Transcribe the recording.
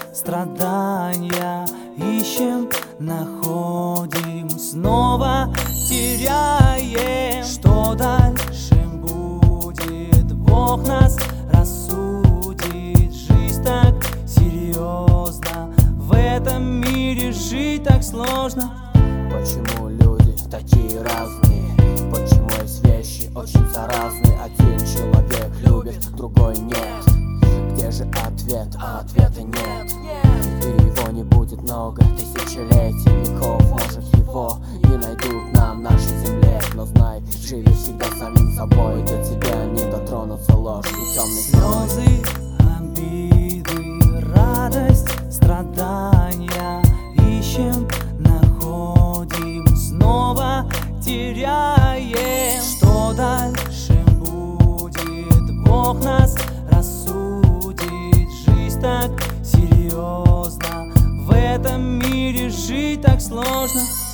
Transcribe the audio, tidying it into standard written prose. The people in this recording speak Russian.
страдания, ищем, находим, снова теряем. Что дальше будет, Бог нас рассудит. Жизнь так серьезна, в этом мире жить так сложно. Почему люди такие разные? Почему есть вещи очень заразные? Один человек любит, другой нет. Где же ответ? А ответа нет. И его не будет много тысячелетий, веков. Может, его не найдут на нашей земле. Но знай, живи всегда самим собой. До тебя не дотронутся ложь и темный слезы, обиды, радость, страдания, ищем, находим, снова теряем. Что дальше будет, Бог нас рассудит. Жизнь так серьезна, в этом мире жить так сложно.